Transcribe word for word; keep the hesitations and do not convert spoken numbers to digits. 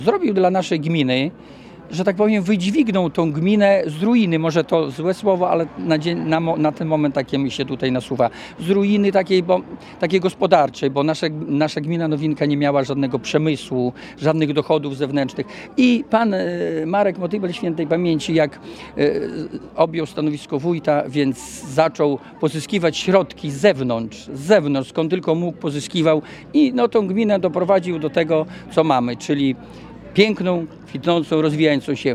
Zrobił dla naszej gminy, że tak powiem, wydźwignął tą gminę z ruiny, może to złe słowo, ale na, dzień, na, na ten moment takie mi się tutaj nasuwa, z ruiny takiej, bo, takiej gospodarczej, bo nasza, nasza gmina Nowinka nie miała żadnego przemysłu, żadnych dochodów zewnętrznych i pan e, Marek Motybel świętej pamięci, jak e, objął stanowisko wójta, więc zaczął pozyskiwać środki z zewnątrz, z zewnątrz, skąd tylko mógł, pozyskiwał i no, tą gminę doprowadził do tego, co mamy, czyli piękną, kwitnącą, rozwijającą się